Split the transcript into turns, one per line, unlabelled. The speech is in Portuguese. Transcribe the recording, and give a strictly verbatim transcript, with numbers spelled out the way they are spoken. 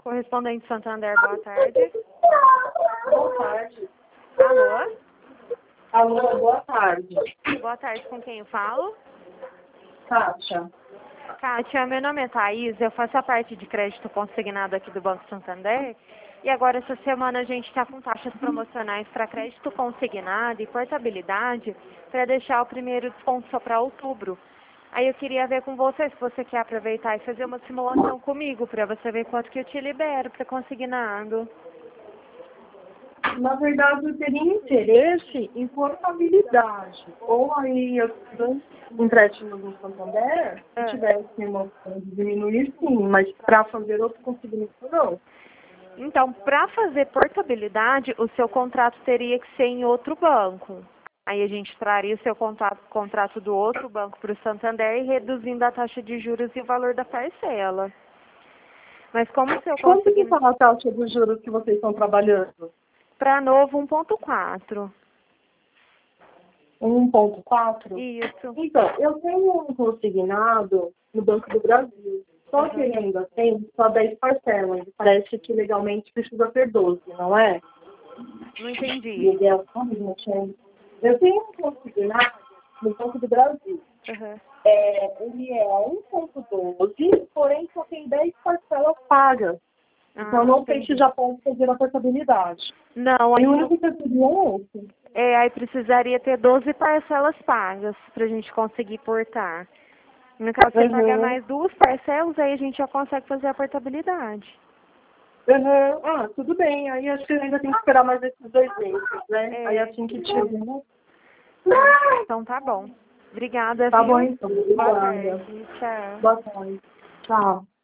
Correspondente Santander, boa tarde.
Boa tarde.
Alô?
Alô, boa tarde.
Boa tarde, com quem eu falo?
Kátia.
Kátia, meu nome é Thaís, eu faço a parte de crédito consignado aqui do Banco Santander. E agora, essa semana, a gente está com taxas promocionais para crédito consignado e portabilidade para deixar o primeiro desconto só para outubro. Aí eu queria ver com você se você quer aproveitar e fazer uma simulação comigo para você ver quanto que eu te libero para consignado.
Na verdade, eu teria interesse em portabilidade. Ou aí, eu dando empréstimo no Santander, se
Ah.
tivesse uma opção de diminuir, sim. Mas para fazer outro consignado, não.
Então, para fazer portabilidade, o seu contrato teria que ser em outro banco. Aí a gente traria o seu contrato, contrato do outro banco para o Santander e reduzindo a taxa de juros e o valor da parcela. Mas como o seu
Quanto que
consignado...
está a taxa de juros que vocês estão trabalhando?
Para novo, um ponto quatro.
um ponto quatro?
Isso.
Então, eu tenho um consignado no Banco do Brasil. Só que ele ainda tem só dez parcelas. Parece que legalmente precisa ter doze, não é?
Não entendi.
Miguel, só um minutinho. Eu tenho um consignado no Banco do Brasil.
Uhum.
É, ele é um ponto doze, porém só tem dez parcelas pagas. Então,
Ah,
não sei
entendi.
se já pode fazer a portabilidade.
Não, aí,
E o
não-
único que eu queria é esse.
é, aí precisaria ter doze parcelas pagas para a gente conseguir portar. No caso, você pagar
Uhum.
mais duas parcelas, aí a gente já consegue fazer a portabilidade.
Uhum. Ah, tudo bem. Aí acho que eu ainda tem que esperar mais esses dois meses, né?
É.
Aí assim que tiver. Né?
Então tá bom. Obrigada,
Tá
viu?
bom então.
Boa
Obrigada.
tarde. Tchau.
Boa tarde. Tchau.